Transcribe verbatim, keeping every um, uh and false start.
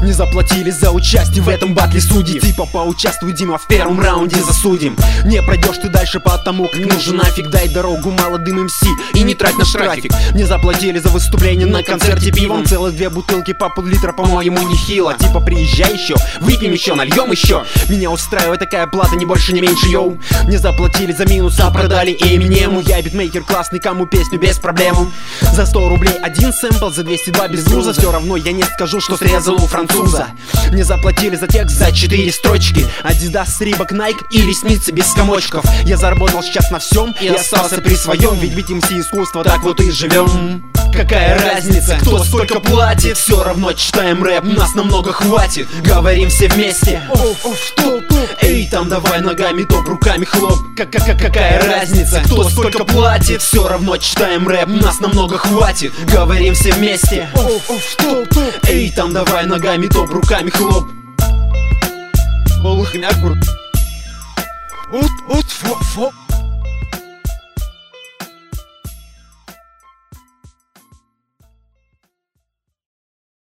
Не заплатили за участие в этом батле судьи. Типа поучаствуй, Дима, в первом раунде засудим. Не пройдешь ты дальше потому, как нужен нафиг. Дай дорогу молодым эм си и не трать наш трафик. Не заплатили за выступление на концерте пивом. Целых две бутылки по пол-литра, по-моему, нехило. Типа приезжай еще, выпьем еще, нальем еще. Меня устраивает такая плата, не больше, не меньше, йоу. Не заплатили за минус, а продали Эминему. Я битмейкер классный, кому песню без проблем. За сто рублей один сэмпл, за двести два без груза. Все равно я не скажу, что срезал у француза. Не заплатили за текст, за четыре строчки. Адидас, Рибок, Найк и ресницы без комочков. Я заработал сейчас на всем и остался при своем. Ведь бить эм си искусство, так вот и живем. Какая разница, кто сколько платит? Все равно читаем рэп, нас намного хватит. Говорим все вместе. Оф, оф, стоп, эй, там давай ногами, топ, руками хлоп. Какая разница, кто сколько платит? Все равно читаем рэп, нас намного хватит. Говорим все вместе. Оф, оф, стоп, эй, там давай ногами, топ, руками хлоп. Олых мякур. Ут, ут, фо, фо.